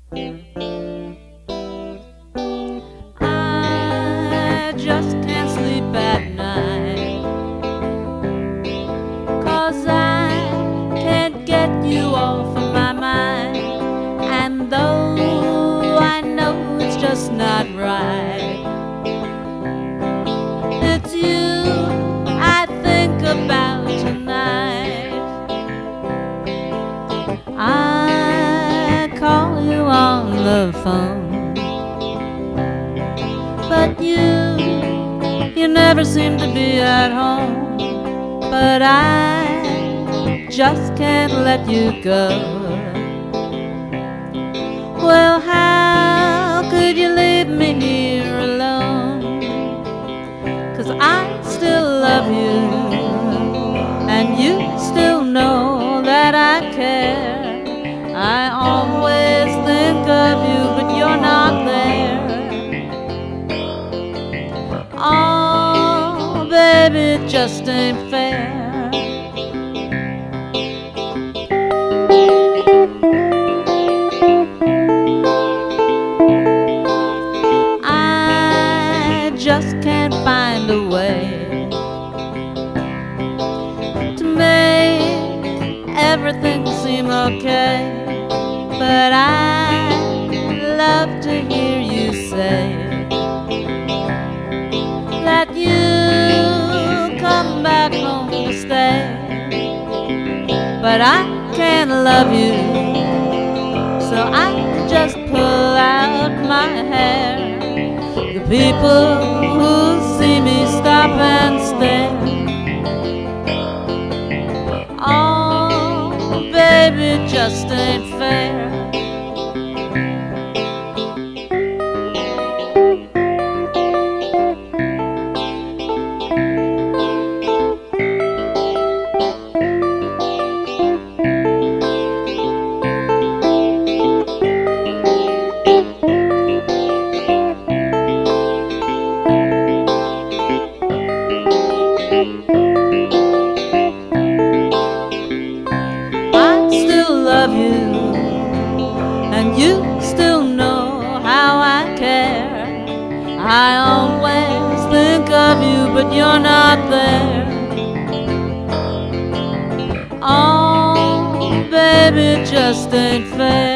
I just can't sleep at night, 'cause I can't get you off of my mind. And though I know it's just not right, it's you I think about tonight. I call you on the phone, but you never seem to be at home. But I just can't let you go. Well, how could you leave me here alone? 'Cause I still love you, and you still know that I care. I always think of you, but you're not there. Oh, baby, it just ain't fair. I just can't find a way to make everything seem okay. But I love to hear you say that you come back home to stay. But I can't love you, so I just pull out my hair. The people who see me stop and stare. Oh, baby, it just ain't fair. I still love you, and you still know how I care. I always think of you, but you're not there. Oh, baby, it just ain't fair.